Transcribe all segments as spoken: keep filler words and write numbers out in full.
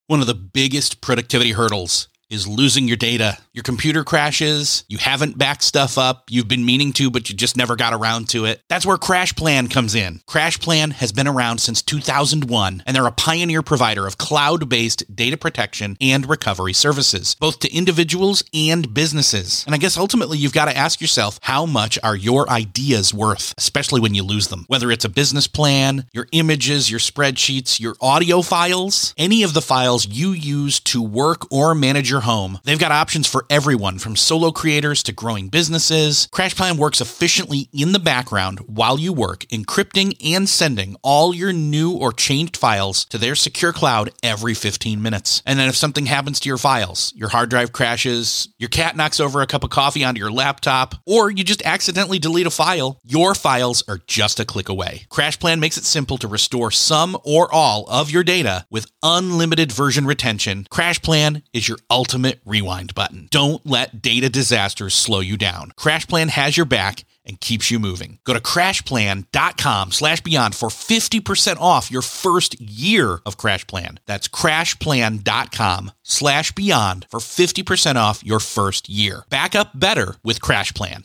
One of the biggest productivity hurdles is losing your data. Your computer crashes, you haven't backed stuff up, you've been meaning to, but you just never got around to it. That's where CrashPlan comes in. CrashPlan has been around since two thousand one, and they're a pioneer provider of cloud-based data protection and recovery services, both to individuals and businesses. And I guess ultimately you've got to ask yourself, how much are your ideas worth, especially when you lose them? Whether it's a business plan, your images, your spreadsheets, your audio files, any of the files you use to work or manage your home, they've got options for everyone from solo creators to growing businesses. CrashPlan works efficiently in the background while you work, encrypting and sending all your new or changed files to their secure cloud every fifteen minutes. And then if something happens to your files, your hard drive crashes, your cat knocks over a cup of coffee onto your laptop, or you just accidentally delete a file, your files are just a click away. CrashPlan makes it simple to restore some or all of your data with unlimited version retention. CrashPlan is your ultimate Ultimate rewind button. Don't let data disasters slow you down. CrashPlan has your back and keeps you moving. Go to crashplan.com slash beyond for fifty percent off your first year of CrashPlan. That's crashplan.com slash beyond for fifty percent off your first year. Back up better with CrashPlan.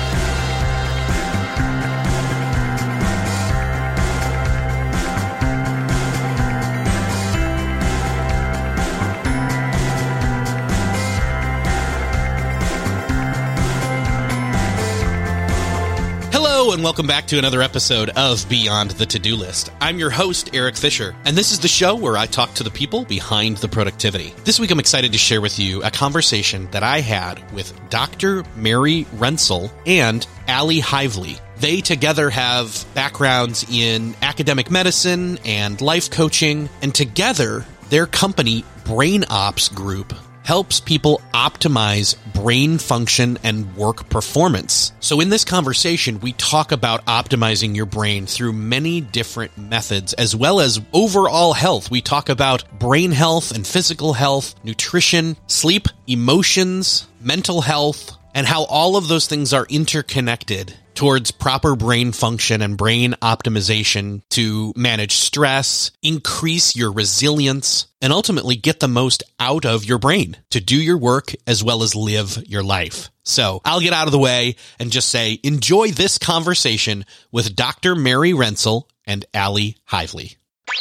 Hello and welcome back to another episode of Beyond the To-Do List. I'm your host, Eric Fisher, and this is the show where I talk to the people behind the productivity. This week I'm excited to share with you a conversation that I had with Doctor Mary Rensel and Allie Hively. They together have backgrounds in academic medicine and life coaching, and together their company, Brain Ops Group, helps people optimize brain function and work performance. So in this conversation, we talk about optimizing your brain through many different methods, as well as overall health. We talk about brain health and physical health, nutrition, sleep, emotions, mental health, and how all of those things are interconnected towards proper brain function and brain optimization to manage stress, increase your resilience, and ultimately get the most out of your brain to do your work as well as live your life. So I'll get out of the way and just say, enjoy this conversation with Doctor Mary Rensel and Allie Hively.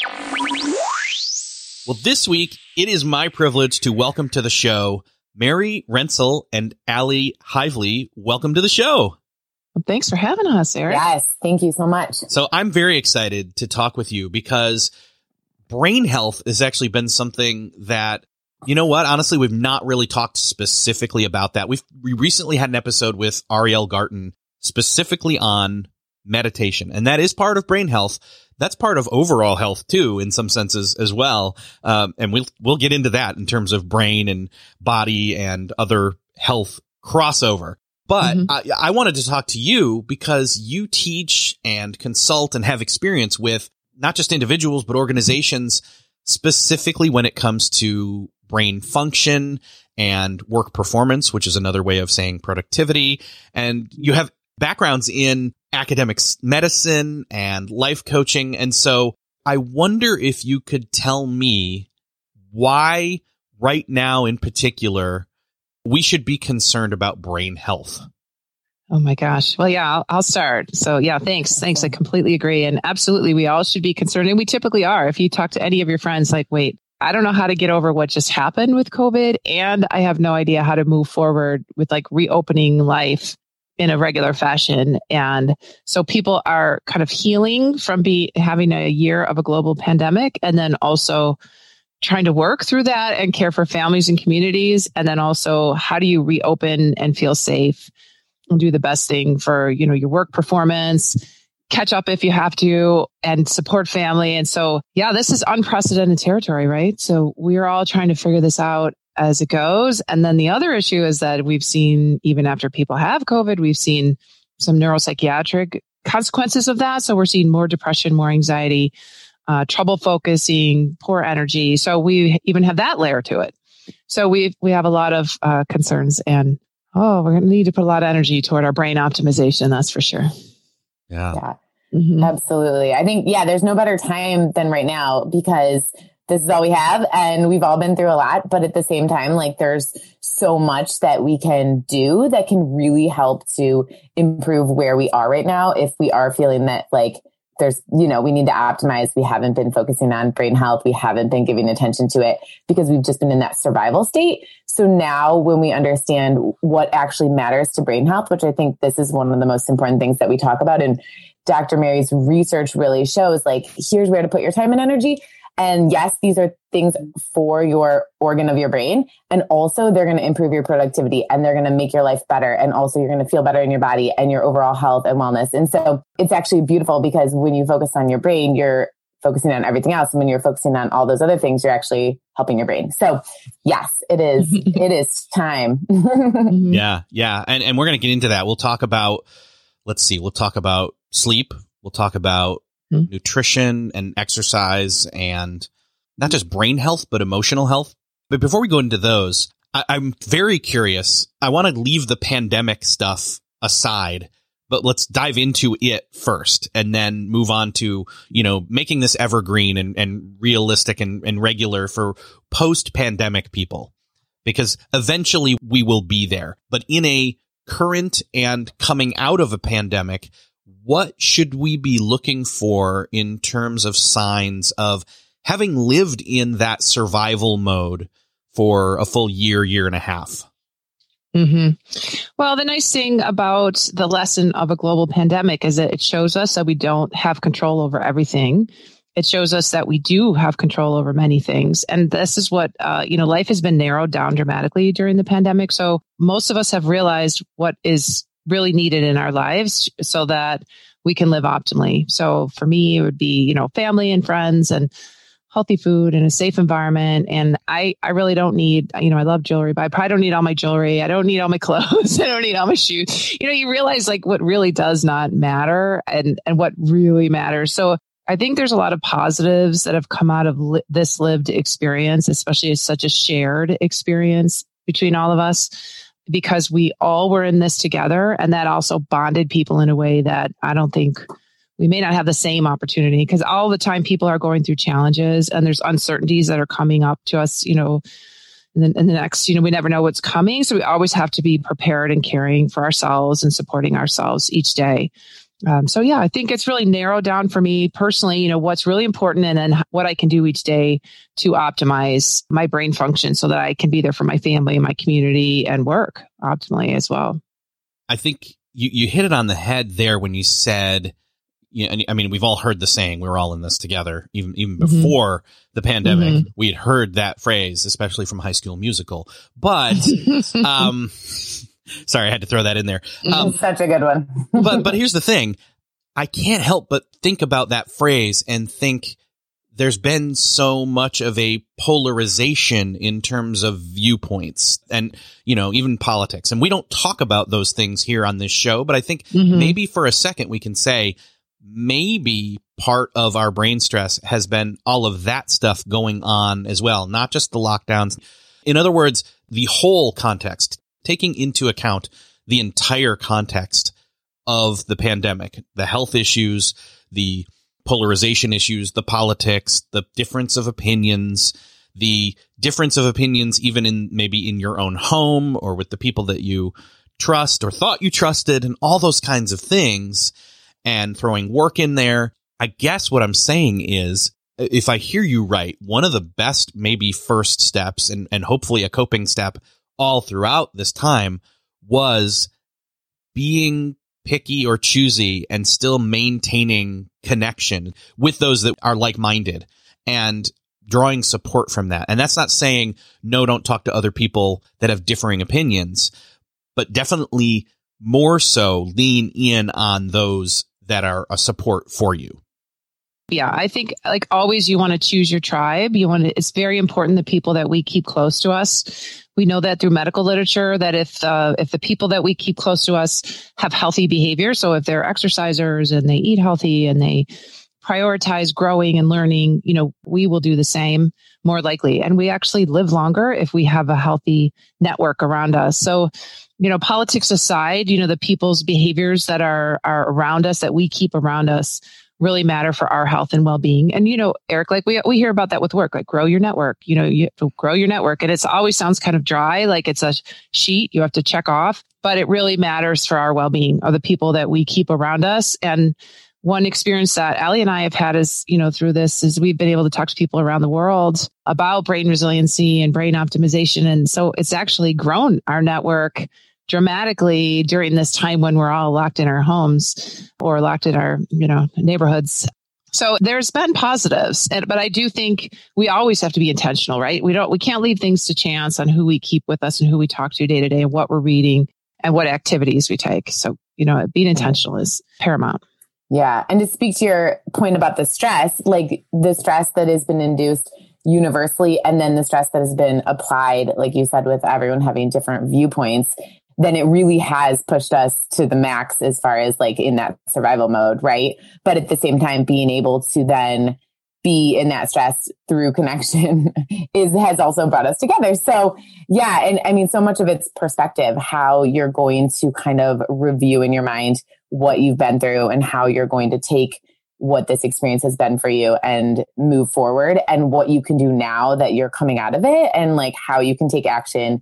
Well, this week, it is my privilege to welcome to the show Mary Rensel and Allie Hively. Welcome to the show. Well, thanks for having us, Eric. Yes, thank you so much. So I'm very excited to talk with you because brain health has actually been something that, you know what, honestly, we've not really talked specifically about that. We've we recently had an episode with Ariel Garten specifically on meditation, and that is part of brain health. That's part of overall health too, in some senses as well. Um, and we'll we'll get into that in terms of brain and body and other health crossover. But mm-hmm. I, I wanted to talk to you because you teach and consult and have experience with not just individuals, but organizations, specifically when it comes to brain function and work performance, which is another way of saying productivity. And you have backgrounds in academic medicine and life coaching. And so I wonder if you could tell me why right now in particular we should be concerned about brain health. Oh my gosh. Well, yeah, I'll, I'll start. So yeah, thanks. Thanks. I completely agree. And absolutely, we all should be concerned. And we typically are. If you talk to any of your friends, like, wait, I don't know how to get over what just happened with COVID. And I have no idea how to move forward with like reopening life in a regular fashion. And so people are kind of healing from be having a year of a global pandemic, and then also trying to work through that and care for families and communities. And then also, how do you reopen and feel safe and do the best thing for, you know, your work performance, catch up if you have to, and support family. And so, yeah, this is unprecedented territory, right? So we're all trying to figure this out as it goes. And then the other issue is that we've seen, even after people have COVID, we've seen some neuropsychiatric consequences of that. So we're seeing more depression, more anxiety, Uh, trouble focusing, poor energy. So we even have that layer to it. So we we have a lot of uh, concerns, and oh, we're going to need to put a lot of energy toward our brain optimization. That's for sure. Yeah, yeah, mm-hmm. Absolutely. I think yeah, there's no better time than right now because this is all we have. And we've all been through a lot, but at the same time, like there's so much that we can do that can really help to improve where we are right now. If we are feeling that like there's, you know, we need to optimize. We haven't been focusing on brain health. We haven't been giving attention to it because we've just been in that survival state. So now when we understand what actually matters to brain health, which I think this is one of the most important things that we talk about, and Doctor Mary's research really shows, like, here's where to put your time and energy. And yes, these are things for your organ of your brain. And also they're going to improve your productivity and they're going to make your life better. And also you're going to feel better in your body and your overall health and wellness. And so it's actually beautiful because when you focus on your brain, you're focusing on everything else. And when you're focusing on all those other things, you're actually helping your brain. So yes, it is, it is time. Yeah. Yeah. And, and we're going to get into that. We'll talk about, let's see, we'll talk about sleep. We'll talk about Mm-hmm. nutrition and exercise and not just brain health, but emotional health. But before we go into those, I- I'm very curious. I want to leave the pandemic stuff aside, but let's dive into it first and then move on to, you know, making this evergreen and, and realistic and, and regular for post-pandemic people, because eventually we will be there. But in a current and coming out of a pandemic, what should we be looking for in terms of signs of having lived in that survival mode for a full year, year and a half? Mm-hmm. Well, the nice thing about the lesson of a global pandemic is that it shows us that we don't have control over everything. It shows us that we do have control over many things. And this is what, uh, you know, life has been narrowed down dramatically during the pandemic. So most of us have realized what is really needed in our lives so that we can live optimally. So for me, it would be, you know, family and friends and healthy food and a safe environment. And I, I really don't need, you know, I love jewelry, but I probably don't need all my jewelry. I don't need all my clothes. I don't need all my shoes. You know, you realize like what really does not matter and, and what really matters. So I think there's a lot of positives that have come out of li- this lived experience, especially as such a shared experience between all of us, because we all were in this together. And that also bonded people in a way that I don't think we may not have the same opportunity, because all the time people are going through challenges and there's uncertainties that are coming up to us, you know, in the, in the next, you know, we never know what's coming. So we always have to be prepared and caring for ourselves and supporting ourselves each day. Um, so yeah, I think it's really narrowed down for me personally, you know, what's really important and then what I can do each day to optimize my brain function so that I can be there for my family, my community, and work optimally as well. I think you, you hit it on the head there when you said, you know, I mean, we've all heard the saying, we're all in this together. Even, even before mm-hmm. the pandemic, mm-hmm. we had heard that phrase, especially from High School Musical. But, um, sorry, I had to throw that in there. Um, Such a good one. but but here's the thing. I can't help but think about that phrase and think there's been so much of a polarization in terms of viewpoints and, you know, even politics. And we don't talk about those things here on this show, but I think mm-hmm. maybe for a second we can say maybe part of our brain stress has been all of that stuff going on as well, not just the lockdowns. In other words, the whole context, taking into account the entire context of the pandemic, the health issues, the polarization issues, the politics, the difference of opinions, the difference of opinions even in maybe in your own home or with the people that you trust or thought you trusted and all those kinds of things, and throwing work in there. I guess what I'm saying is, if I hear you right, one of the best maybe first steps and, and hopefully a coping step all throughout this time was being picky or choosy and still maintaining connection with those that are like-minded and drawing support from that. And that's not saying, no, don't talk to other people that have differing opinions, but definitely more so lean in on those that are a support for you. Yeah, I think like always you want to choose your tribe. You want to, it's very important the people that we keep close to us. We know that through medical literature that if uh, if the people that we keep close to us have healthy behavior, so if they're exercisers and they eat healthy and they prioritize growing and learning, you know, we will do the same more likely. And we actually live longer if we have a healthy network around us. So, you know, politics aside, you know, the people's behaviors that are are around us, that we keep around us, really matter for our health and well-being. And, you know, Eric, like we, we hear about that with work, like grow your network, you know, you have to grow your network. And it's always sounds kind of dry, like it's a sheet you have to check off, but it really matters for our well-being of the people that we keep around us. And one experience that Allie and I have had is, you know, through this is we've been able to talk to people around the world about brain resiliency and brain optimization. And so it's actually grown our network dramatically during this time when we're all locked in our homes or locked in our, you know, neighborhoods. So there's been positives, and, but I do think we always have to be intentional, right? We don't, we can't leave things to chance on who we keep with us and who we talk to day to day and what we're reading and what activities we take. So, you know, being intentional is paramount. Yeah. And to speak to your point about the stress, like the stress that has been induced universally, and then the stress that has been applied, like you said, with everyone having different viewpoints, then it really has pushed us to the max as far as like in that survival mode, right? But at the same time, being able to then be in that stress through connection is has also brought us together. So yeah, and I mean, so much of it's perspective, how you're going to kind of review in your mind what you've been through and how you're going to take what this experience has been for you and move forward, and what you can do now that you're coming out of it, and like how you can take action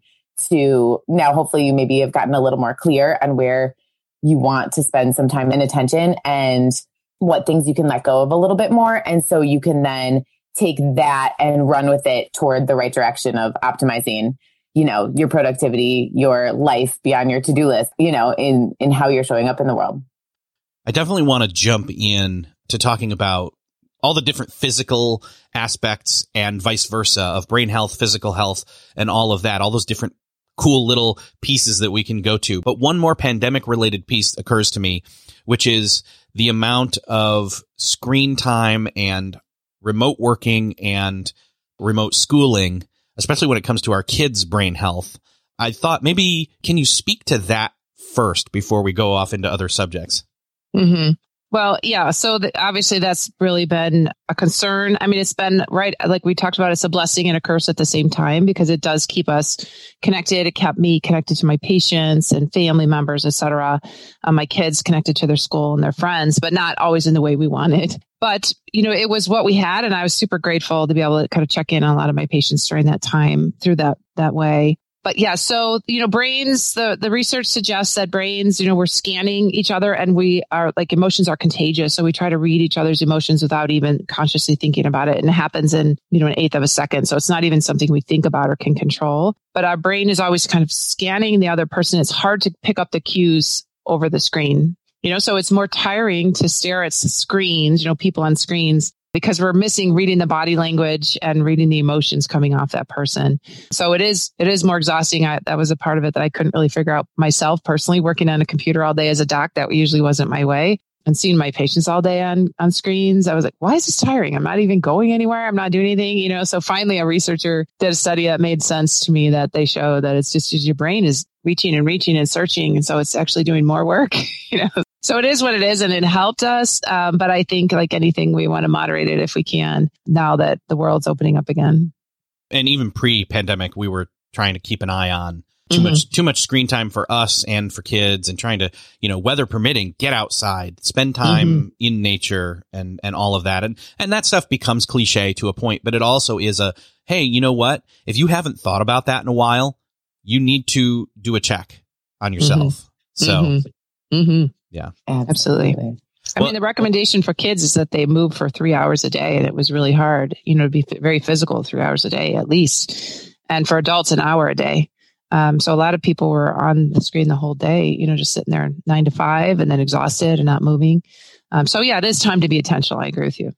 to now, hopefully you maybe have gotten a little more clear on where you want to spend some time and attention and what things you can let go of a little bit more. And so you can then take that and run with it toward the right direction of optimizing, you know, your productivity, your life beyond your to-do list, you know, in, in how you're showing up in the world. I definitely want to jump in to talking about all the different physical aspects and vice versa of brain health, physical health, and all of that, all those different cool little pieces that we can go to. But one more pandemic related piece occurs to me, which is the amount of screen time and remote working and remote schooling, especially when it comes to our kids' brain health. I thought maybe, can you speak to that first before we go off into other subjects? Mm-hmm. Well, yeah. So the, obviously that's really been a concern. I mean, it's been right. Like we talked about, it's a blessing and a curse at the same time, because it does keep us connected. It kept me connected to my patients and family members, et cetera. Um, my kids connected to their school and their friends, but not always in the way we wanted. But, you know, it was what we had. And I was super grateful to be able to kind of check in on a lot of my patients during that time through that, that way. But yeah, so, you know, brains, the, the research suggests that brains, you know, we're scanning each other, and we are like, emotions are contagious. So we try to read each other's emotions without even consciously thinking about it. And it happens in, you know, an eighth of a second. So it's not even something we think about or can control. But our brain is always kind of scanning the other person. It's hard to pick up the cues over the screen, you know, so it's more tiring to stare at screens, you know, people on screens, because we're missing reading the body language and reading the emotions coming off that person. So it is, it is more exhausting. I, that was a part of it that I couldn't really figure out myself personally, working on a computer all day as a doc. That usually wasn't my way. And seeing my patients all day on, on screens, I was like, why is this tiring? I'm not even going anywhere. I'm not doing anything, you know? So finally a researcher did a study that made sense to me, that they show that it's just your brain is reaching and reaching and searching. And so it's actually doing more work, you know? So it is what it is, and it helped us. Um, but I think like anything, we want to moderate it if we can, now that the world's opening up again. And even pre-pandemic, we were trying to keep an eye on too Mm-hmm. much, too much screen time for us and for kids, and trying to, you know, weather permitting, get outside, spend time Mm-hmm. in nature, and, and all of that. And, and that stuff becomes cliche to a point, but it also is a, hey, you know what? If you haven't thought about that in a while, you need to do a check on yourself. Mm-hmm. So, Mm-hmm. Mm-hmm. yeah, absolutely. Absolutely. I Well- mean, the recommendation for kids is that they move for three hours a day, and it was really hard, you know, to be f- very physical, three hours a day at least. And for adults, an hour a day. Um, so a lot of people were on the screen the whole day, you know, just sitting there nine to five and then exhausted and not moving. Um, so yeah, it is time to be intentional. I agree with you.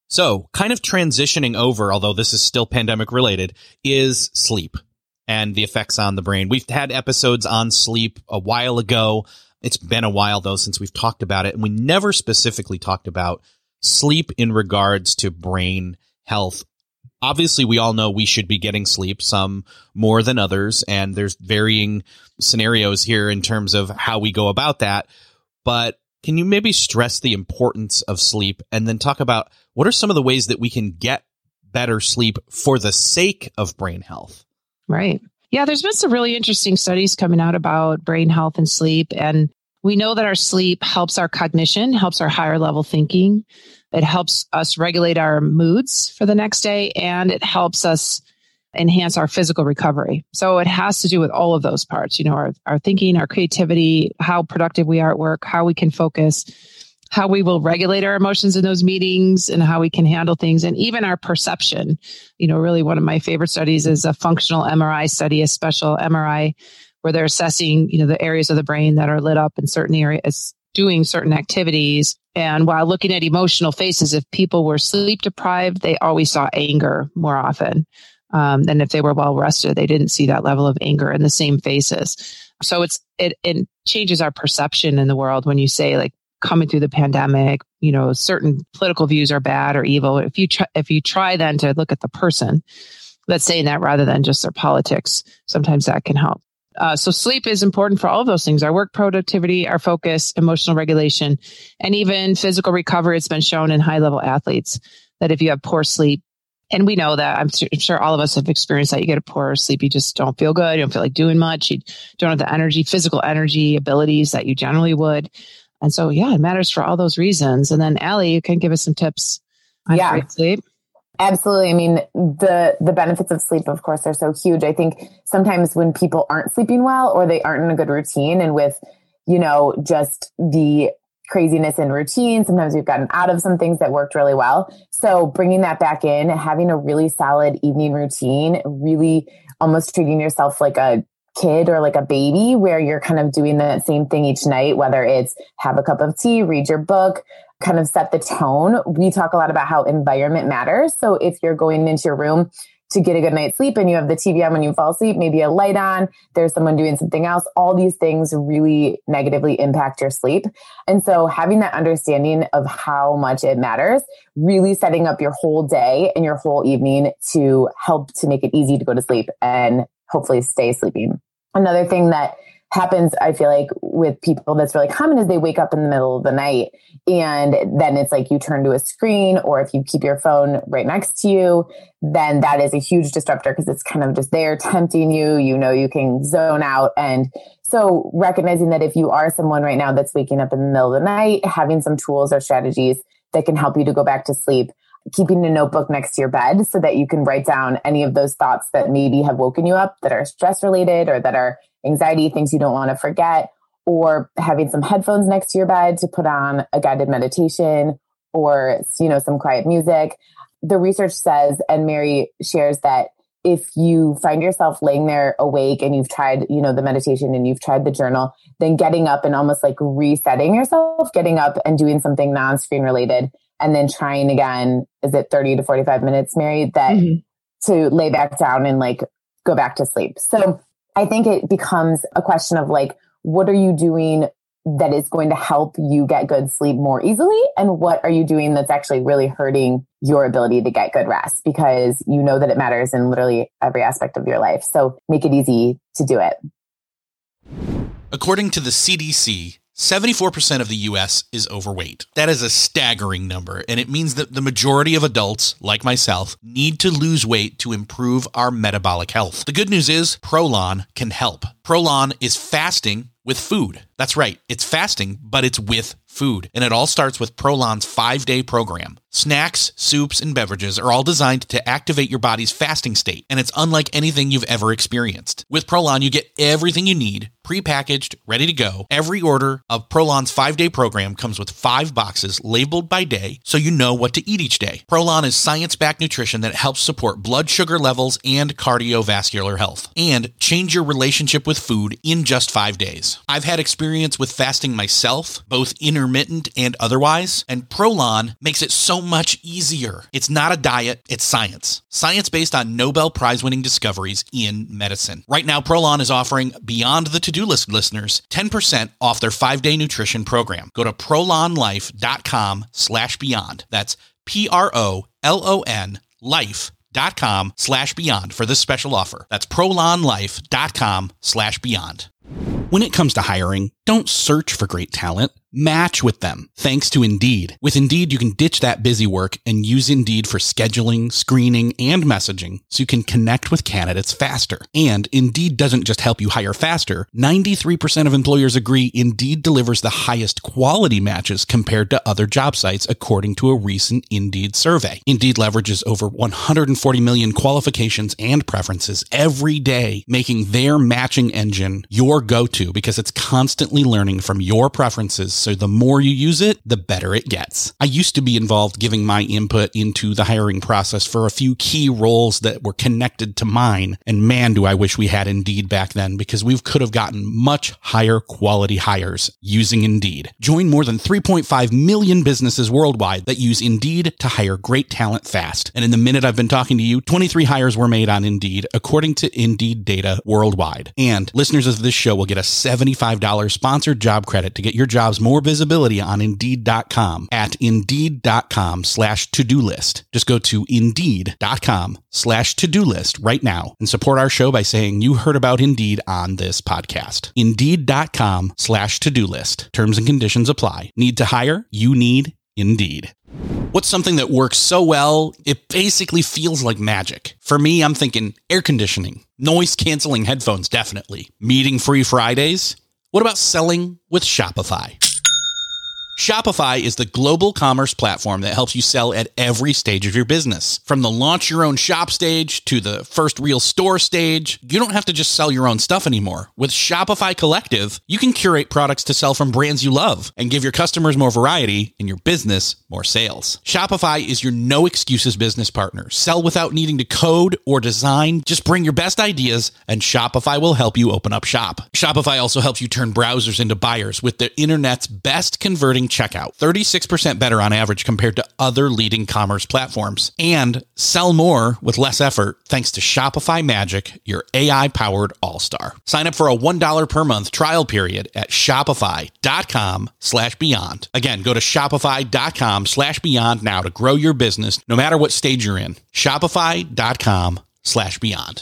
So kind of transitioning over, although this is still pandemic related, is sleep and the effects on the brain. We've had episodes on sleep a while ago. It's been a while though since we've talked about it, and we never specifically talked about sleep in regards to brain health. Obviously, we all know we should be getting sleep, some more than others, and there's varying scenarios here in terms of how we go about that. But can you maybe stress the importance of sleep, and then talk about what are some of the ways that we can get better sleep for the sake of brain health? Right. Yeah, there's been some really interesting studies coming out about brain health and sleep. And We know that our sleep helps our cognition, helps our higher level thinking. It helps us regulate our moods for the next day, and it helps us enhance our physical recovery. So it has to do with all of those parts, you know, our, our thinking, our creativity, how productive we are at work, how we can focus, how we will regulate our emotions in those meetings, and how we can handle things, and even our perception. You know, really one of my favorite studies is a functional M R I study, a special M R I, where they're assessing, you know, the areas of the brain that are lit up in certain areas, doing certain activities. And while looking at emotional faces, if people were sleep deprived, they always saw anger more often. Um, than if they were well rested, they didn't see that level of anger in the same faces. So it's, it, it changes our perception in the world when you say, like, coming through the pandemic, you know, certain political views are bad or evil. If you try, if you try then to look at the person that's saying that rather than just their politics, sometimes that can help. Uh, so sleep is important for all of those things, our work productivity, our focus, emotional regulation, and even physical recovery. It's been shown in high level athletes that if you have poor sleep, and we know that, I'm sure all of us have experienced that, you get a poor sleep, you just don't feel good, you don't feel like doing much, you don't have the energy, physical energy, abilities that you generally would. And so, yeah, it matters for all those reasons. And then Allie, you can give us some tips on yeah. great sleep. Absolutely. I mean, the, the benefits of sleep, of course, are so huge. I think sometimes when people aren't sleeping well or they aren't in a good routine, and with, you know, just the craziness in routine, sometimes we've gotten out of some things that worked really well. So bringing that back in, having a really solid evening routine, really almost treating yourself like a kid or like a baby, where you're kind of doing the same thing each night, whether it's have a cup of tea, read your book, kind of set the tone. We talk a lot about how environment matters. So if you're going into your room to get a good night's sleep and you have the T V on when you fall asleep, maybe a light on, there's someone doing something else, all these things really negatively impact your sleep. And so having that understanding of how much it matters, really setting up your whole day and your whole evening to help to make it easy to go to sleep and hopefully stay sleeping. Another thing that happens, I feel like, with people that's really common is they wake up in the middle of the night, and then it's like you turn to a screen, or if you keep your phone right next to you, then that is a huge disruptor because it's kind of just there tempting you. You know, you can zone out. And so recognizing that if you are someone right now that's waking up in the middle of the night, having some tools or strategies that can help you to go back to sleep, keeping a notebook next to your bed so that you can write down any of those thoughts that maybe have woken you up that are stress related or that are anxiety, things you don't want to forget, or having some headphones next to your bed to put on a guided meditation or, you know, some quiet music. The research says, and Mary shares, that if you find yourself laying there awake and you've tried, you know, the meditation and you've tried the journal, then getting up and almost like resetting yourself, getting up and doing something non-screen related, and then trying again, is it thirty to forty-five minutes, Mary, that mm-hmm. to lay back down and like go back to sleep. So I think it becomes a question of like, what are you doing that is going to help you get good sleep more easily? And what are you doing that's actually really hurting your ability to get good rest? Because you know that it matters in literally every aspect of your life. So make it easy to do it. According to the C D C, seventy-four percent of the U S is overweight. That is a staggering number, and it means that the majority of adults, like myself, need to lose weight to improve our metabolic health. The good news is Prolon can help. Prolon is fasting with food. That's right, it's fasting, but it's with food. And it all starts with Prolon's five-day program. Snacks, soups, and beverages are all designed to activate your body's fasting state, and it's unlike anything you've ever experienced. With Prolon, you get everything you need, prepackaged, ready to go. Every order of Prolon's five-day program comes with five boxes labeled by day, so you know what to eat each day. Prolon is science-backed nutrition that helps support blood sugar levels and cardiovascular health, and change your relationship with food in just five days. I've had experience with fasting myself, both intermittent and otherwise, and Prolon makes it so much easier. It's not a diet, it's science. Science based on Nobel Prize-winning discoveries in medicine. Right now, Prolon is offering Beyond the To-Do List listeners ten percent off their five-day nutrition program. Go to prolonlife.com slash beyond. That's P-R-O-L-O-N life.com slash beyond for this special offer. That's prolonlife.com slash beyond. When it comes to hiring, don't search for great talent. Match with them thanks to Indeed. With Indeed, you can ditch that busy work and use Indeed for scheduling, screening, and messaging so you can connect with candidates faster. And Indeed doesn't just help you hire faster. ninety-three percent of employers agree Indeed delivers the highest quality matches compared to other job sites, according to a recent Indeed survey. Indeed leverages over one hundred forty million qualifications and preferences every day, making their matching engine your go-to because it's constantly learning from your preferences. So the more you use it, the better it gets. I used to be involved giving my input into the hiring process for a few key roles that were connected to mine. And man, do I wish we had Indeed back then, because we could have gotten much higher quality hires using Indeed. Join more than three point five million businesses worldwide that use Indeed to hire great talent fast. And in the minute I've been talking to you, twenty-three hires were made on Indeed, according to Indeed data worldwide. And listeners of this show will get a seventy-five dollars sponsored job credit to get your jobs more visibility on Indeed dot com at Indeed dot com slash to-do list. Just go to Indeed dot com slash to-do list right now and support our show by saying you heard about Indeed on this podcast. Indeed dot com slash to-do list. Terms and conditions apply. Need to hire? You need Indeed. What's something that works so well, it basically feels like magic? For me, I'm thinking air conditioning, noise canceling headphones, definitely. Meeting-free Fridays? What about selling with Shopify? Shopify is the global commerce platform that helps you sell at every stage of your business. From the launch your own shop stage to the first real store stage, you don't have to just sell your own stuff anymore. With Shopify Collective, you can curate products to sell from brands you love and give your customers more variety and your business more sales. Shopify is your no excuses business partner. Sell without needing to code or design. Just bring your best ideas and Shopify will help you open up shop. Shopify also helps you turn browsers into buyers with the internet's best converting checkout, thirty-six percent better on average compared to other leading commerce platforms. And sell more with less effort thanks to Shopify Magic, your A I-powered all-star. Sign up for a one dollar per month trial period at shopify.com slash beyond. Again, go to shopify.com slash beyond now to grow your business no matter what stage you're in. Shopify.com slash beyond.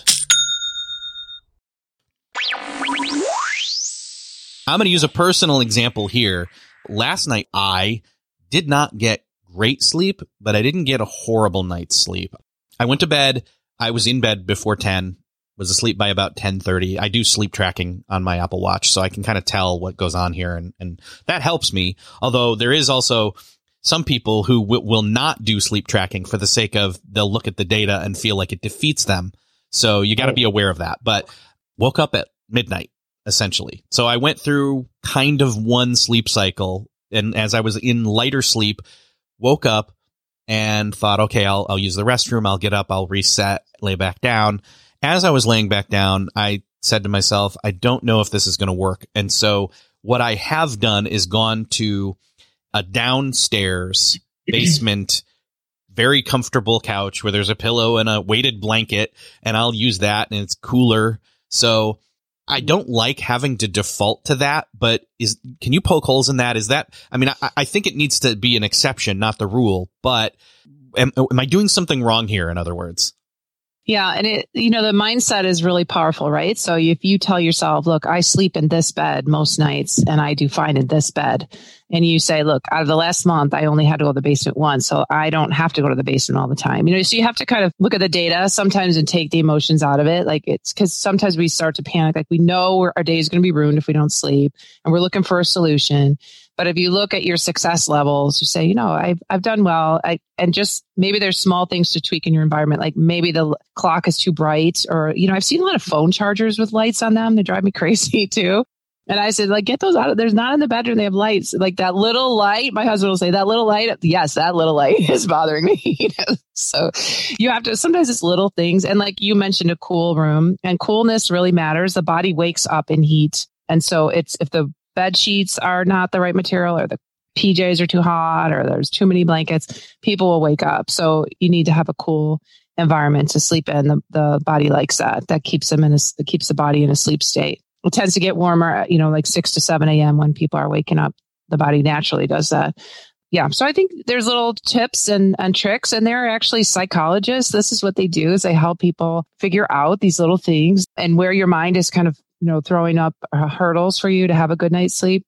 I'm going to use a personal example here. Last night, I did not get great sleep, but I didn't get a horrible night's sleep. I went to bed. I was in bed before ten, was asleep by about ten thirty. I do sleep tracking on my Apple Watch, so I can kind of tell what goes on here, and, and that helps me. Although there is also some people who w- will not do sleep tracking for the sake of they'll look at the data and feel like it defeats them. So you got to be aware of that. But woke up at midnight, essentially. So I went through kind of one sleep cycle, and as I was in lighter sleep, woke up and thought, okay, I'll I'll use the restroom, I'll get up, I'll reset, lay back down. As I was laying back down, I said to myself, I don't know if this is going to work. And so what I have done is gone to a downstairs basement, very comfortable couch where there's a pillow and a weighted blanket, and I'll use that, and it's cooler. So I don't like having to default to that, but is can you poke holes in that? Is that, I mean, I, I think it needs to be an exception, not the rule, but am, am I doing something wrong here, in other words? Yeah. And it, you know, the mindset is really powerful, right? So if you tell yourself, look, I sleep in this bed most nights and I do fine in this bed. And you say, look, out of the last month, I only had to go to the basement once. So I don't have to go to the basement all the time. You know, so you have to kind of look at the data sometimes and take the emotions out of it. Like it's because sometimes we start to panic. Like we know our day is going to be ruined if we don't sleep and we're looking for a solution. But if you look at your success levels, you say, you know, I've, I've done well. I, and just maybe there's small things to tweak in your environment. Like maybe the clock is too bright, or, you know, I've seen a lot of phone chargers with lights on them. They drive me crazy too. And I said, like, get those out of, there's not in the bedroom. They have lights, like that little light. My husband will say that little light. Yes, that little light is bothering me. You know? So you have to, sometimes it's little things. And like you mentioned, a cool room, and coolness really matters. The body wakes up in heat. And so it's, if the bed sheets are not the right material, or the P Js are too hot, or there's too many blankets, people will wake up. So you need to have a cool environment to sleep in. The, the body likes that. That keeps them in a, that keeps the body in a sleep state. It tends to get warmer, you know, like six to seven a.m. when people are waking up. The body naturally does that. Yeah. So I think there's little tips and, and tricks, and they're actually psychologists. This is what they do, is they help people figure out these little things and where your mind is kind of, you know, throwing up uh, hurdles for you to have a good night's sleep.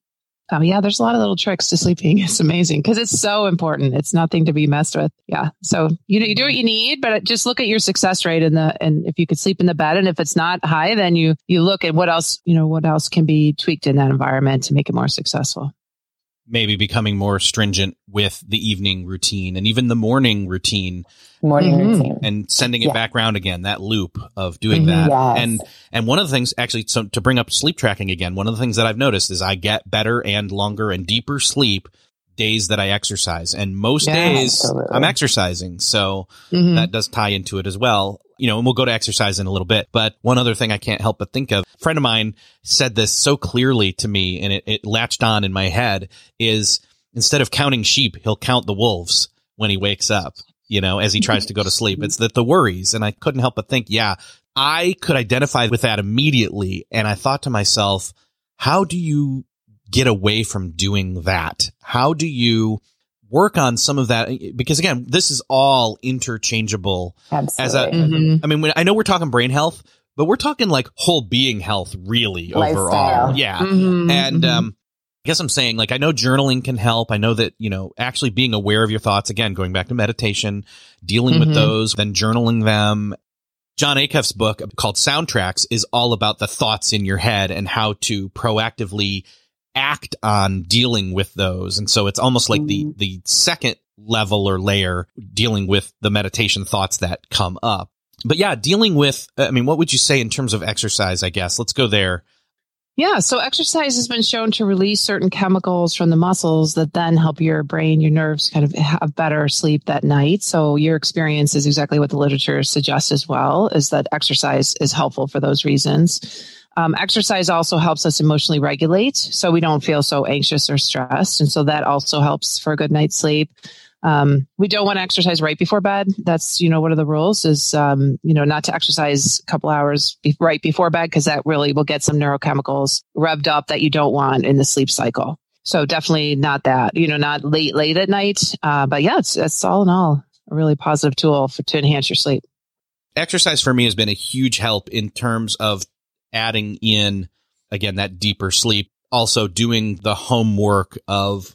Um, yeah, there's a lot of little tricks to sleeping. It's amazing because it's so important. It's nothing to be messed with. Yeah. So, you know, you do what you need, but just look at your success rate in the, and if you could sleep in the bed, and if it's not high, then you, you look at what else, you know, what else can be tweaked in that environment to make it more successful. Maybe becoming more stringent with the evening routine and even the morning routine. Morning Mm-hmm. routine. And sending it Yeah. back around again, that loop of doing Mm-hmm. that. Yes. And and one of the things, actually, so to bring up sleep tracking again, one of the things that I've noticed is I get better and longer and deeper sleep days that I exercise. And most Yeah, days absolutely. I'm exercising. So Mhm. that does tie into it as well. You know, and we'll go to exercise in a little bit. But one other thing I can't help but think of, a friend of mine said this so clearly to me, and it, it latched on in my head, is instead of counting sheep, he'll count the wolves when he wakes up, you know, as he tries to go to sleep. It's that the worries. And I couldn't help but think, yeah, I could identify with that immediately. And I thought to myself, how do you get away from doing that? How do you work on some of that? Because again, this is all interchangeable. Absolutely. As a- Mhm. I mean, when, I know we're talking brain health, but we're talking like whole being health, really, Lifestyle. overall. Yeah. Mhm. And, Mhm. um, I guess I'm saying, like, I know journaling can help. I know that, you know, actually being aware of your thoughts, again, going back to meditation, dealing with Mhm. those, then journaling them. John Acuff's book called Soundtracks is all about the thoughts in your head and how to proactively act on dealing with those. And so it's almost like the, the second level or layer, dealing with the meditation thoughts that come up. But yeah, dealing with, I mean, what would you say in terms of exercise, I guess? Let's go there. Yeah. So exercise has been shown to release certain chemicals from the muscles that then help your brain, your nerves kind of have better sleep that night. So your experience is exactly what the literature suggests as well, is that exercise is helpful for those reasons. Um, exercise also helps us emotionally regulate, so we don't feel so anxious or stressed. And so that also helps for a good night's sleep. Um, we don't want to exercise right before bed. That's, you know, one of the rules is, um, you know, not to exercise a couple hours be- right before bed, because that really will get some neurochemicals revved up that you don't want in the sleep cycle. So definitely not that, you know, not late, late at night. Uh, but yeah, it's, it's all in all a really positive tool for, to enhance your sleep. Exercise for me has been a huge help in terms of adding in, again, that deeper sleep. Also doing the homework of,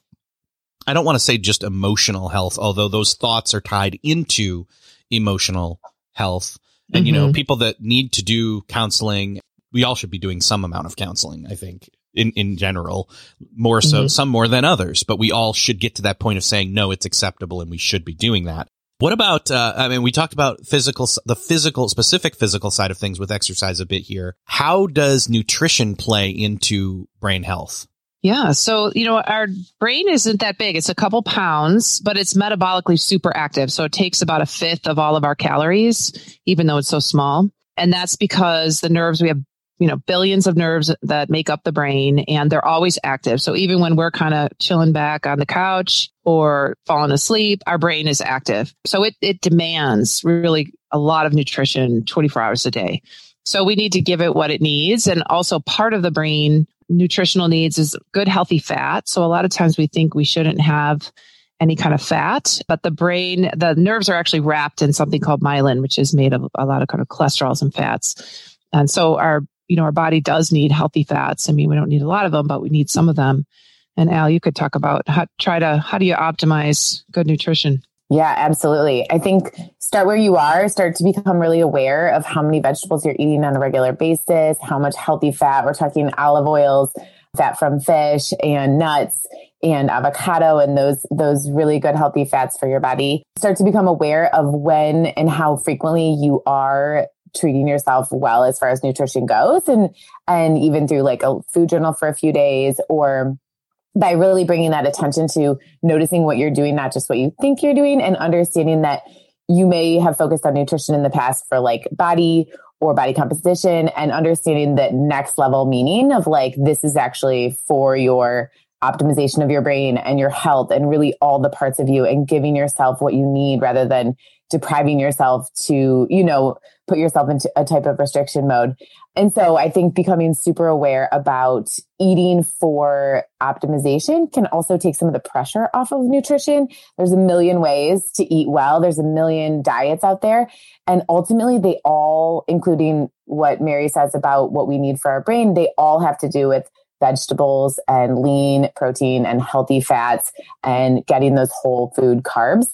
I don't want to say just emotional health, although those thoughts are tied into emotional health. And, you know, Mhm. people that need to do counseling, we all should be doing some amount of counseling, I think, in, in general, more so, Mhm. some more than others, but we all should get to that point of saying, no, it's acceptable and we should be doing that. What about, uh, I mean, we talked about physical, the physical, specific physical side of things with exercise a bit here. How does nutrition play into brain health? Yeah. So, you know, our brain isn't that big. It's a couple pounds, but it's metabolically super active. So it takes about a fifth of all of our calories, even though it's so small. And that's because the nerves, we have, you know, billions of nerves that make up the brain, and they're always active. So even when we're kind of chilling back on the couch or falling asleep, our brain is active. So it, it demands really a lot of nutrition twenty-four hours a day. So we need to give it what it needs. And also part of the brain nutritional needs is good, healthy fat. So a lot of times we think we shouldn't have any kind of fat, but the brain, the nerves are actually wrapped in something called myelin, which is made of a lot of kind of cholesterols and fats. And so our, you know, our body does need healthy fats. I mean, we don't need a lot of them, but we need some of them. And Al, you could talk about how, try to, how do you optimize good nutrition? Yeah, absolutely. I think start where you are, start to become really aware of how many vegetables you're eating on a regular basis, how much healthy fat. We're talking olive oils, fat from fish and nuts and avocado and those, those really good healthy fats for your body. Start to become aware of when and how frequently you are treating yourself well as far as nutrition goes. And, and even through like a food journal for a few days, or by really bringing that attention to noticing what you're doing, not just what you think you're doing, and understanding that you may have focused on nutrition in the past for like body or body composition, and understanding that next level meaning of like, this is actually for your optimization of your brain and your health and really all the parts of you, and giving yourself what you need rather than depriving yourself to, you know, put yourself into a type of restriction mode. And so I think becoming super aware about eating for optimization can also take some of the pressure off of nutrition. There's a million ways to eat well. There's a million diets out there. And ultimately they all, including what Mary says about what we need for our brain, they all have to do with vegetables and lean protein and healthy fats and getting those whole food carbs.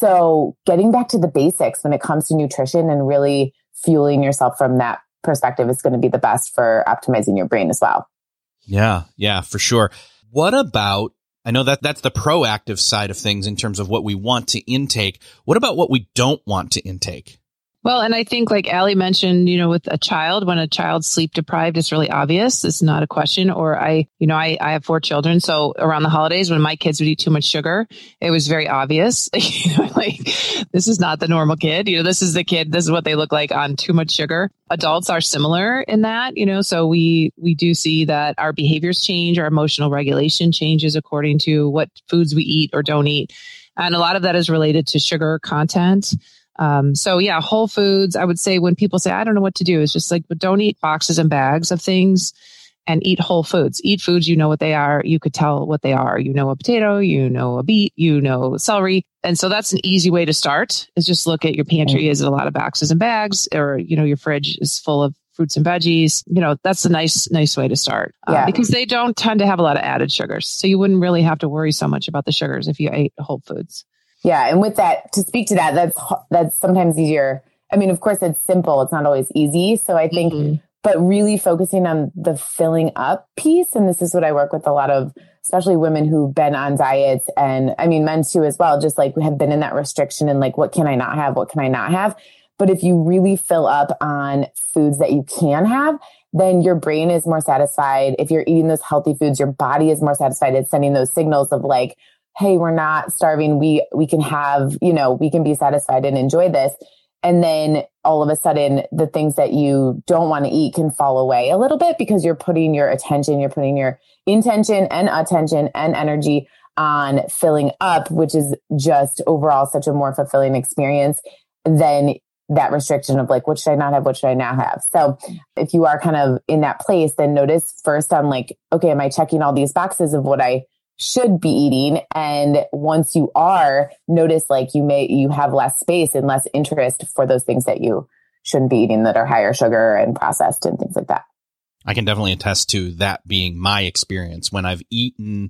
So getting back to the basics when it comes to nutrition and really fueling yourself from that perspective is going to be the best for optimizing your brain as well. Yeah, yeah, for sure. What about, I know that that's the proactive side of things in terms of what we want to intake. What about what we don't want to intake? Well, and I think like Allie mentioned, you know, with a child, when a child's sleep deprived, it's really obvious. It's not a question. Or I, you know, I, I have four children. So around the holidays, when my kids would eat too much sugar, it was very obvious. You know, like, this is not the normal kid. You know, this is the kid. This is what they look like on too much sugar. Adults are similar in that, you know, so we, we do see that our behaviors change, our emotional regulation changes according to what foods we eat or don't eat. And a lot of that is related to sugar content. Um, so yeah, whole foods, I would say when people say, I don't know what to do, it's just like, but don't eat boxes and bags of things and eat whole foods. Eat foods, you know what they are. You could tell what they are. You know, a potato, you know, a beet, you know, celery. And so that's an easy way to start, is just look at your pantry. Is it a lot of boxes and bags, or, you know, your fridge is full of fruits and veggies? You know, that's a nice, nice way to start uh, yeah. because they don't tend to have a lot of added sugars. So you wouldn't really have to worry so much about the sugars if you ate whole foods. Yeah. And with that, to speak to that, that's, that's sometimes easier. I mean, of course it's simple. It's not always easy. So I think, mm-hmm. but really focusing on the filling up piece. And this is what I work with a lot of, especially women who've been on diets, and I mean, men too, as well. Just like we have been in that restriction and like, what can I not have? What can I not have? But if you really fill up on foods that you can have, then your brain is more satisfied. If you're eating those healthy foods, your body is more satisfied. It's sending those signals of like, hey, we're not starving. We, we can have, you know, we can be satisfied and enjoy this. And then all of a sudden the things that you don't want to eat can fall away a little bit because you're putting your attention, you're putting your intention and attention and energy on filling up, which is just overall such a more fulfilling experience than that restriction of like, what should I not have? What should I now have? So if you are kind of in that place, then notice first on like, okay, am I checking all these boxes of what I should be eating? And once you are, notice like you may, you have less space and less interest for those things that you shouldn't be eating that are higher sugar and processed and things like that. I can definitely attest to that being my experience when I've eaten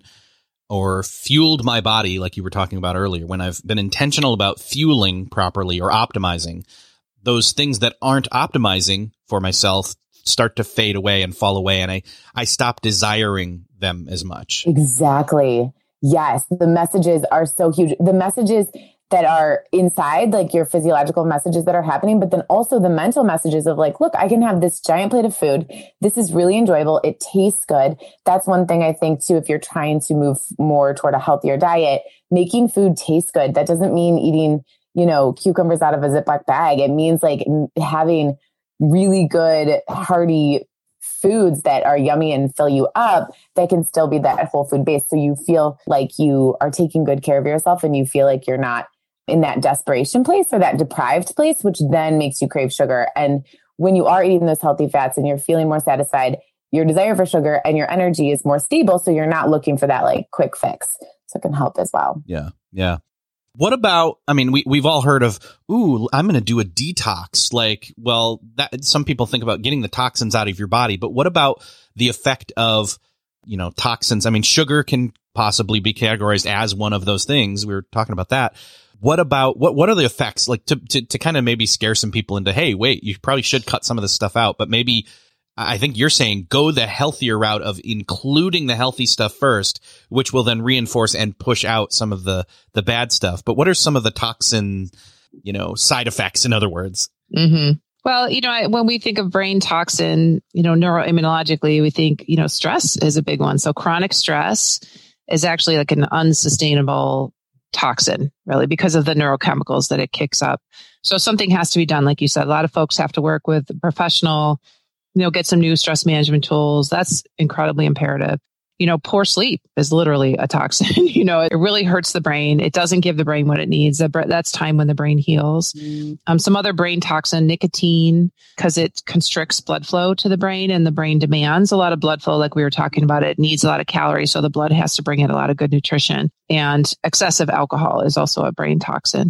or fueled my body, like you were talking about earlier, when I've been intentional about fueling properly or optimizing. Those things that aren't optimizing for myself start to fade away and fall away. And I, I stop desiring them as much. Exactly. Yes. The messages are so huge. The messages that are inside, like your physiological messages that are happening, but then also the mental messages of like, look, I can have this giant plate of food. This is really enjoyable. It tastes good. That's one thing I think too, if you're trying to move more toward a healthier diet, making food taste good. That doesn't mean eating, you know, cucumbers out of a Ziploc bag. It means like having really good, hearty foods that are yummy and fill you up that can still be that whole food base. So you feel like you are taking good care of yourself and you feel like you're not in that desperation place or that deprived place, which then makes you crave sugar. And when you are eating those healthy fats and you're feeling more satisfied, your desire for sugar and your energy is more stable. So you're not looking for that like quick fix. So it can help as well. Yeah. Yeah. What about, I mean, we, we've all heard of, ooh, I'm going to do a detox. Like, well, that some people think about getting the toxins out of your body, but what about the effect of, you know, toxins? I mean, sugar can possibly be categorized as one of those things. We were talking about that. What about, what, what are the effects, like to, to, to kind of maybe scare some people into, hey, wait, you probably should cut some of this stuff out, but maybe I think you're saying go the healthier route of including the healthy stuff first, which will then reinforce and push out some of the, the bad stuff. But what are some of the toxin, you know, side effects, in other words? Mm-hmm. Well, you know, I, when we think of brain toxin, you know, neuroimmunologically, we think, you know, stress is a big one. So chronic stress is actually like an unsustainable toxin, really, because of the neurochemicals that it kicks up. So something has to be done. Like you said, a lot of folks have to work with a professional, you know, get some new stress management tools. That's incredibly imperative. You know, poor sleep is literally a toxin. You know, it really hurts the brain. It doesn't give the brain what it needs. That's time when the brain heals. Mm. Um, some other brain toxin, nicotine, because it constricts blood flow to the brain, and the brain demands a lot of blood flow. Like we were talking about, it needs a lot of calories. So the blood has to bring in a lot of good nutrition. And excessive alcohol is also a brain toxin.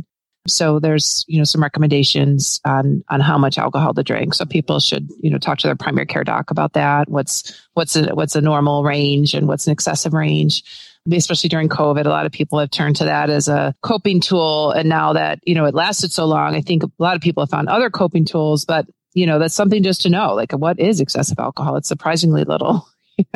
So there's, you know, some recommendations on, on how much alcohol to drink. So people should, you know, talk to their primary care doc about that. What's, what's a, what's a normal range and what's an excessive range. Especially during COVID, a lot of people have turned to that as a coping tool. And now that, you know, it lasted so long, I think a lot of people have found other coping tools, but, you know, that's something just to know, like, what is excessive alcohol? It's surprisingly little.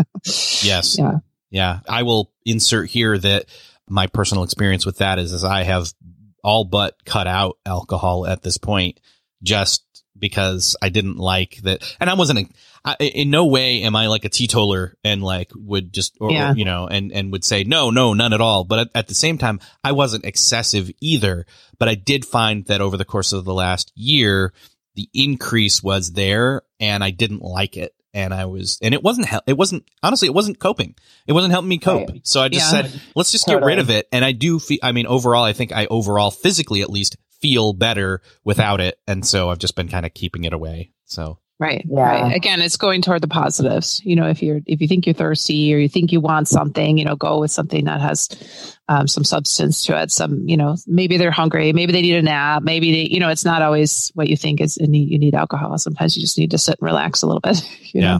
Yes. Yeah. Yeah. I will insert here that my personal experience with that is, is I have all but cut out alcohol at this point, just because I didn't like that. And I wasn't, a, I, in no way am I like a teetotaler and like would just, or, yeah. you know, and, and would say, no, no, none at all. But at, at the same time, I wasn't excessive either. But I did find that over the course of the last year, the increase was there and I didn't like it. And I was, and it wasn't, it wasn't, honestly, it wasn't coping. It wasn't helping me cope. Right. So I just Yeah. said, let's just Totally. get rid of it. And I do feel, I mean, overall, I think I overall, physically at least, feel better without it. And so I've just been kind of keeping it away. So. Right. Yeah. Right. Again, it's going toward the positives. You know, if you're, if you think you're thirsty or you think you want something, you know, go with something that has um, some substance to it. Some, you know, maybe they're hungry, maybe they need a nap, maybe they, you know, it's not always what you think is, you need, you need alcohol. Sometimes you just need to sit and relax a little bit. You Yeah. know?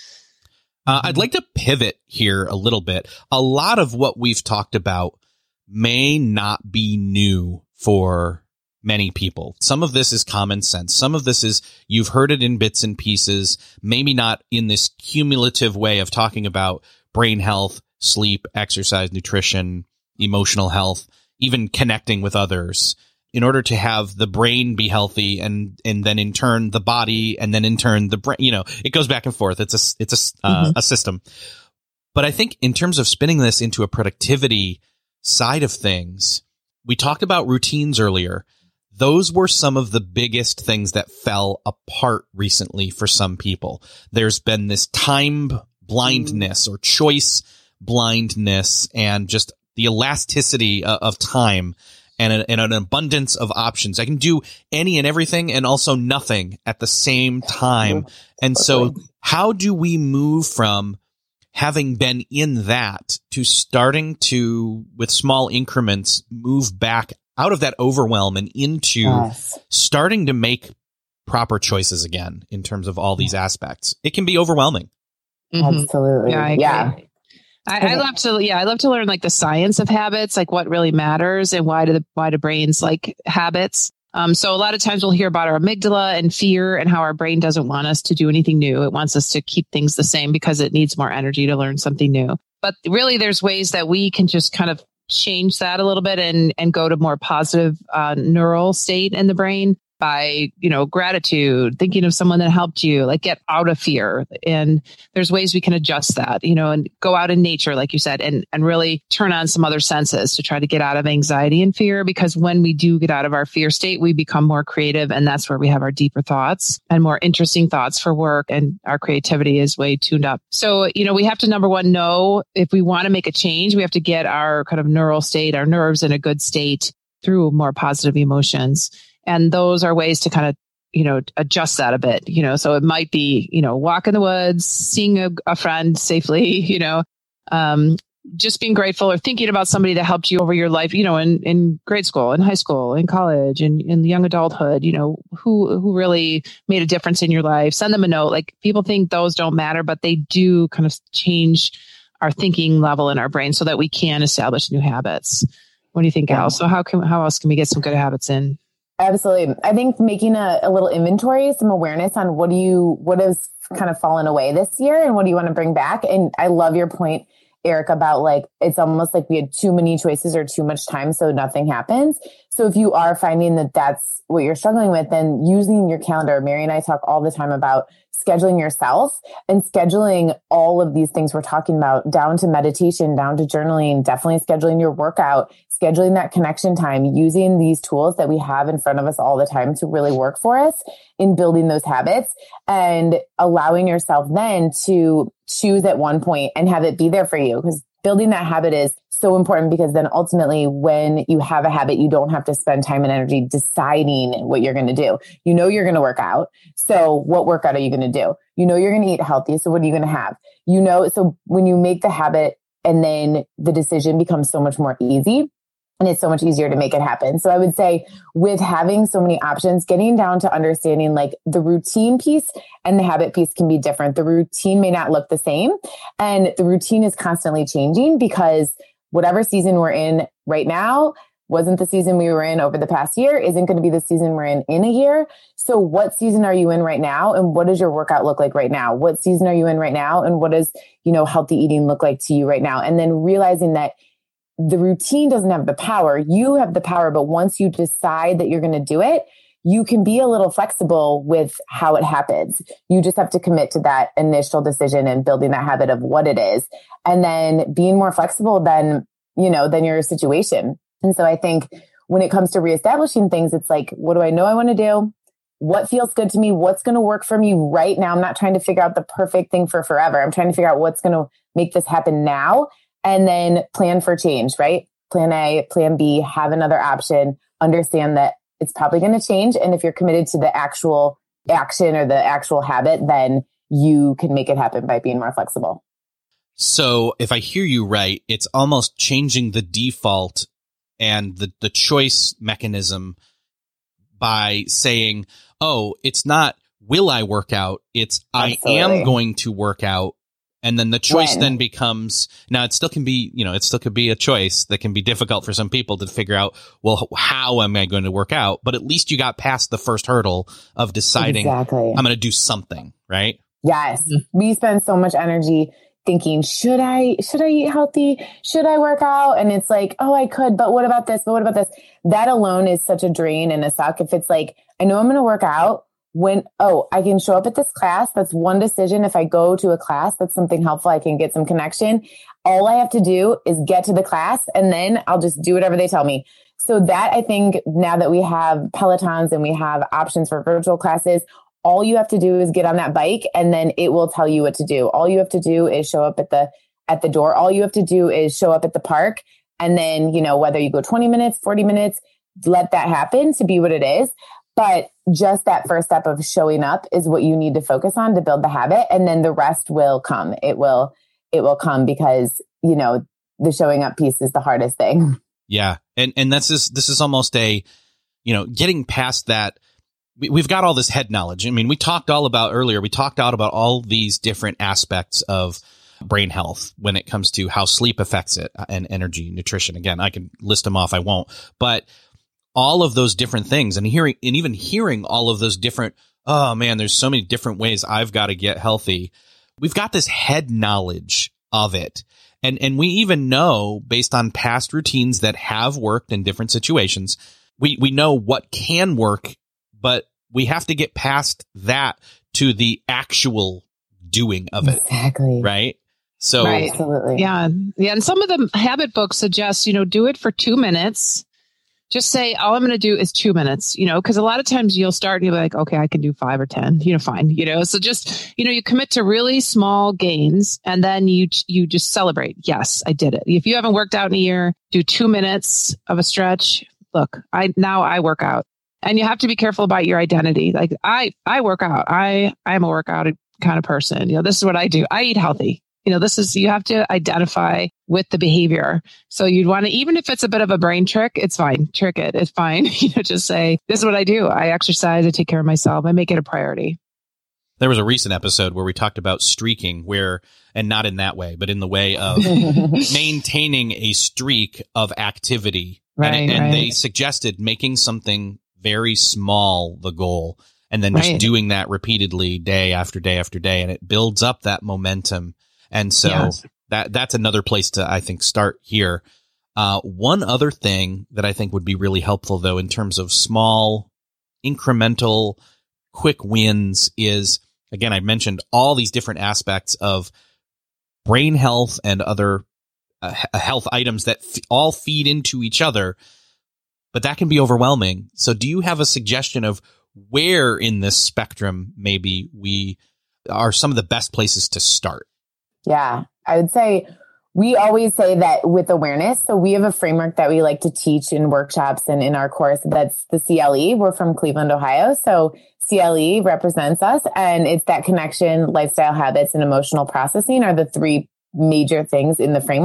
Uh, I'd like to pivot here a little bit. A lot of what we've talked about may not be new for many people. Some of this is common sense. Some of this is you've heard it in bits and pieces, maybe not in this cumulative way of talking about brain health, sleep, exercise, nutrition, emotional health, even connecting with others in order to have the brain be healthy and, and then in turn the body and then in turn the brain, you know, it goes back and forth. It's a, it's a, uh, Mm-hmm. a system. But I think in terms of spinning this into a productivity side of things, we talked about routines earlier. Those were some of the biggest things that fell apart recently for some people. There's been this time blindness or choice blindness and just the elasticity of, of time and, a, and an abundance of options. I can do any and everything and also nothing at the same time. And so how do we move from having been in that to starting to, with small increments, move back out of that overwhelm and into Yes. starting to make proper choices again in terms of all these aspects? It can be overwhelming. Mhm. Absolutely. Yeah, I agree. Yeah. I, I love to, yeah, I love to learn like the science of habits, like what really matters and why do the, why do brains like habits? Um, so a lot of times we'll hear about our amygdala and fear and how our brain doesn't want us to do anything new. It wants us to keep things the same because it needs more energy to learn something new. But really there's ways that we can just kind of change that a little bit and, and go to more positive, uh, neural state in the brain by, you know, gratitude, thinking of someone that helped you, like get out of fear. And there's ways we can adjust that, you know, and go out in nature, like you said, and, and really turn on some other senses to try to get out of anxiety and fear. Because when we do get out of our fear state, we become more creative. And that's where we have our deeper thoughts and more interesting thoughts for work. And our creativity is way tuned up. So, you know, we have to, number one, know if we want to make a change, we have to get our kind of neural state, our nerves in a good state through more positive emotions. And those are ways to kind of, you know, adjust that a bit, you know, so it might be, you know, walk in the woods, seeing a, a friend safely, you know, um, just being grateful or thinking about somebody that helped you over your life, you know, in, in grade school, in high school, in college, and in young adulthood, you know, who, who really made a difference in your life. Send them a note. Like people think those don't matter, but they do kind of change our thinking level in our brain so that we can establish new habits. What do you think, Al? So how can, how else can we get some good habits in? Absolutely. I think making a, a little inventory, some awareness on what do you, what has kind of fallen away this year and what do you want to bring back? And I love your point, Eric, about like, it's almost like we had too many choices or too much time, so nothing happens. So if you are finding that that's what you're struggling with, then using your calendar, Mary and I talk all the time about scheduling yourself and scheduling all of these things we're talking about, down to meditation, down to journaling, definitely scheduling your workout, scheduling that connection time, using these tools that we have in front of us all the time to really work for us in building those habits, and allowing yourself then to choose at one point and have it be there for you. Because building that habit is so important, because then ultimately when you have a habit, you don't have to spend time and energy deciding what you're going to do. You know, you're going to work out. So what workout are you going to do? You know, you're going to eat healthy. So what are you going to have? You know, so when you make the habit and then the decision becomes so much more easy, And it's so much easier to make it happen. So I would say with having so many options, getting down to understanding like the routine piece and the habit piece can be different. The routine may not look the same. And the routine is constantly changing because whatever season we're in right now wasn't the season we were in over the past year, isn't going to be the season we're in in a year. So what season are you in right now? And what does your workout look like right now? What season are you in right now? And what does, you know, healthy eating look like to you right now? And then realizing that the routine doesn't have the power. You have the power, but once you decide that you're going to do it, you can be a little flexible with how it happens. You just have to commit to that initial decision and building that habit of what it is. And then being more flexible than, you know, than your situation. And so I think when it comes to reestablishing things, it's like, what do I know I want to do? What feels good to me? What's going to work for me right now? I'm not trying to figure out the perfect thing for forever. I'm trying to figure out what's going to make this happen now. And then plan for change, right? Plan A, plan B, have another option, understand that it's probably going to change. And if you're committed to the actual action or the actual habit, then you can make it happen by being more flexible. So if I hear you right, it's almost changing the default and the, the choice mechanism by saying, oh, it's not, will I work out? It's, Absolutely. I am going to work out. And then the choice when? then becomes, now it still can be, you know, it still could be a choice that can be difficult for some people to figure out, well, how am I going to work out? But at least you got past the first hurdle of deciding exactly. I'm going to do something, right? Yes. Mm-hmm. We spend so much energy thinking, should I, should I eat healthy? Should I work out? And it's like, oh, I could, but what about this? But what about this? That alone is such a drain and a suck. If it's like, I know I'm going to work out. When, oh, I can show up at this class. That's one decision. If I go to a class, that's something helpful. I can get some connection. All I have to do is get to the class and then I'll just do whatever they tell me. So that I think now that we have Pelotons and we have options for virtual classes, all you have to do is get on that bike and then it will tell you what to do. All you have to do is show up at the, at the door. All you have to do is show up at the park. And then, you know, whether you go twenty minutes, forty minutes, let that happen to be what it is. But just that first step of showing up is what you need to focus on to build the habit. And then the rest will come. It will, it will come because, you know, the showing up piece is the hardest thing. Yeah. And, and that's just, this is almost a, you know, getting past that. We, we've got all this head knowledge. I mean, we talked all about earlier, we talked out about all these different aspects of brain health when it comes to how sleep affects it and energy, nutrition. Again, I can list them off. I won't, but all of those different things and hearing and even hearing all of those different, oh man, there's so many different ways I've got to get healthy. We've got this head knowledge of it. And, and we even know based on past routines that have worked in different situations, we, we know what can work, but we have to get past that to the actual doing of it. Exactly. Right. So, right. Absolutely. Yeah. Yeah. And some of the habit books suggest, you know, do it for two minutes. Just say, all I'm going to do is two minutes, you know, because a lot of times you'll start and you'll be like, okay, I can do five or ten, you know, fine. You know, so just, you know, you commit to really small gains and then you, you just celebrate. Yes, I did it. If you haven't worked out in a year, do two minutes of a stretch. Look, I, now I work out and you have to be careful about your identity. Like I, I work out. I, I'm a workout kind of person. You know, this is what I do. I eat healthy. You know, this is, you have to identify with the behavior. So you'd want to, even if it's a bit of a brain trick, it's fine. Trick it. It's fine. You know, just say, this is what I do. I exercise. I take care of myself. I make it a priority. There was a recent episode where we talked about streaking where, and not in that way, but in the way of maintaining a streak of activity. Right, and and right. they suggested making something very small the goal and then just Right. doing that repeatedly day after day after day. And it builds up that momentum. And so Yes. that that's another place to, I think, start here. Uh, one other thing that I think would be really helpful, though, in terms of small, incremental, quick wins is, again, I mentioned all these different aspects of brain health and other uh, health items that f- all feed into each other, but that can be overwhelming. So do you have a suggestion of where in this spectrum maybe we are some of the best places to start? Yeah, I would say we always say that with awareness. So we have a framework that we like to teach in workshops and in our course. That's the C L E. We're from Cleveland, Ohio. So C L E represents us. And it's that connection, lifestyle habits, and emotional processing are the three major things in the framework.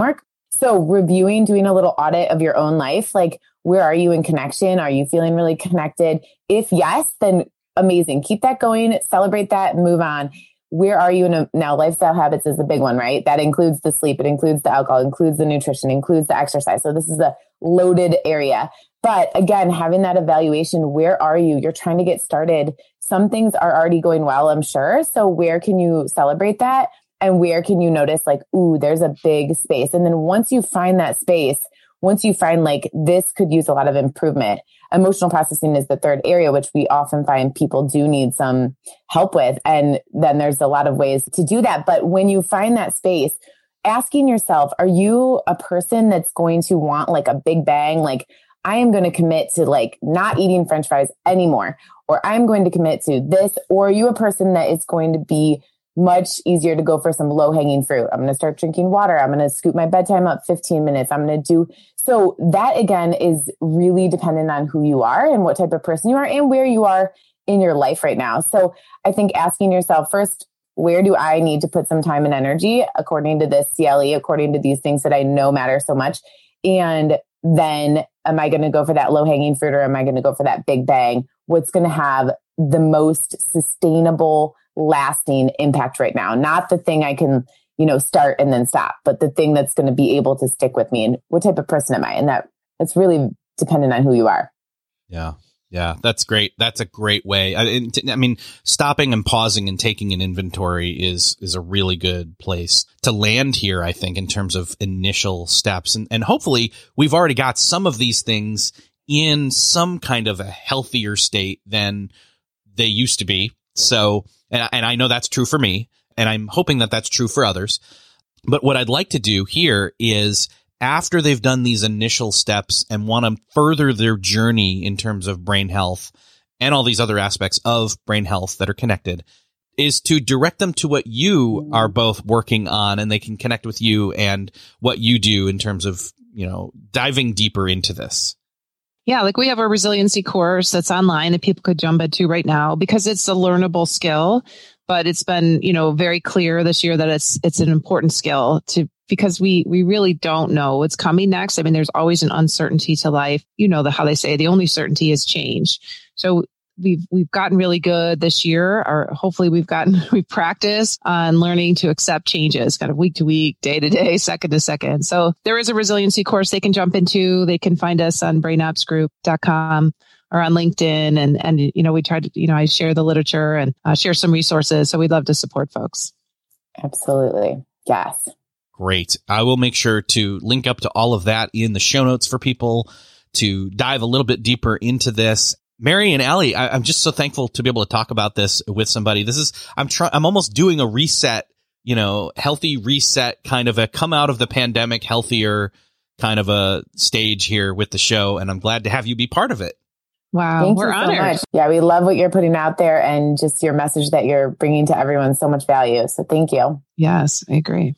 So reviewing, doing a little audit of your own life, like where are you in connection? Are you feeling really connected? If yes, then amazing. Keep that going, celebrate that, move on. Where are you in a, now lifestyle habits is the big one, right? That includes the sleep, it includes the alcohol, includes the nutrition, includes the exercise. So this is a loaded area. But again, having that evaluation, where are you? You're trying to get started. Some things are already going well, I'm sure. So where can you celebrate that? And where can you notice like, ooh, there's a big space. And then once you find that space, once you find like this could use a lot of improvement, emotional processing is the third area, which we often find people do need some help with. And then there's a lot of ways to do that. But when you find that space, asking yourself, are you a person that's going to want like a big bang? Like, I am going to commit to like not eating French fries anymore, or I'm going to commit to this, or are you a person that is going to be much easier to go for some low hanging fruit? I'm going to start drinking water. I'm going to scoot my bedtime up fifteen minutes. I'm going to do. So that again is really dependent on who you are and what type of person you are and where you are in your life right now. So I think asking yourself first, where do I need to put some time and energy according to this C L E, according to these things that I know matter so much? And then am I going to go for that low hanging fruit or am I going to go for that big bang? What's going to have the most sustainable, lasting impact right now? Not the thing I can, you know, start and then stop, but the thing that's going to be able to stick with me. And what type of person am I? And that it's really dependent on who you are. Yeah. Yeah, that's great. That's a great way. I, I mean, stopping and pausing and taking an inventory is is a really good place to land here, I think, in terms of initial steps. And, and hopefully we've already got some of these things in some kind of a healthier state than they used to be. So, and, and I know that's true for me, and I'm hoping that that's true for others. But what I'd like to do here is, after they've done these initial steps and want to further their journey in terms of brain health and all these other aspects of brain health that are connected, is to direct them to what you are both working on, and they can connect with you and what you do in terms of, you know, diving deeper into this. Yeah, like we have a resiliency course that's online that people could jump into right now because it's a learnable skill, but it's been, you know, very clear this year that it's it's an important skill to because we we really don't know what's coming next. I mean, there's always an uncertainty to life. You know, the how they say the only certainty is change. So we've we've gotten really good this year, or hopefully we've gotten we've practiced on learning to accept changes, kind of week to week, day to day, second to second. So there is a resiliency course they can jump into. They can find us on brain ops group dot com or on LinkedIn, and and you know we try to you know I share the literature and uh, share some resources. So we'd love to support folks. Absolutely, yes. Great. I will make sure to link up to all of that in the show notes for people to dive a little bit deeper into this. Mary and Allie, I, I'm just so thankful to be able to talk about this with somebody. This is, I'm trying, I'm almost doing a reset, you know, healthy reset, kind of a come out of the pandemic healthier kind of a stage here with the show. And I'm glad to have you be part of it. Wow. Thank we're you so honored. much. Yeah, we love what you're putting out there and just your message that you're bringing to everyone. So much value. So thank you. Yes, I agree.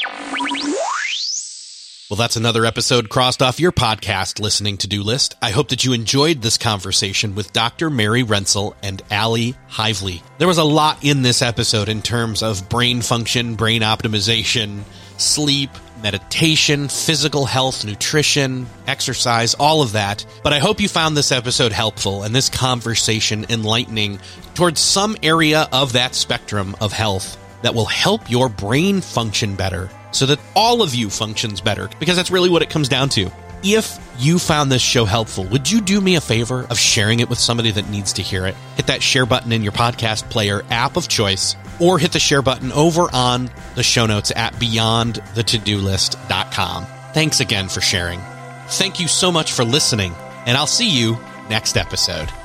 Well, that's another episode crossed off your podcast listening to-do list. I hope that you enjoyed this conversation with Doctor Mary Rentzel and Allie Hively. There was a lot in this episode in terms of brain function, brain optimization, sleep, meditation, physical health, nutrition, exercise, all of that. But I hope you found this episode helpful and this conversation enlightening towards some area of that spectrum of health that will help your brain function better, so that all of you functions better, because that's really what it comes down to. If you found this show helpful, would you do me a favor of sharing it with somebody that needs to hear it? Hit that share button in your podcast player app of choice, or hit the share button over on the show notes at beyond the to do list dot com. Thanks again for sharing. Thank you so much for listening, and I'll see you next episode.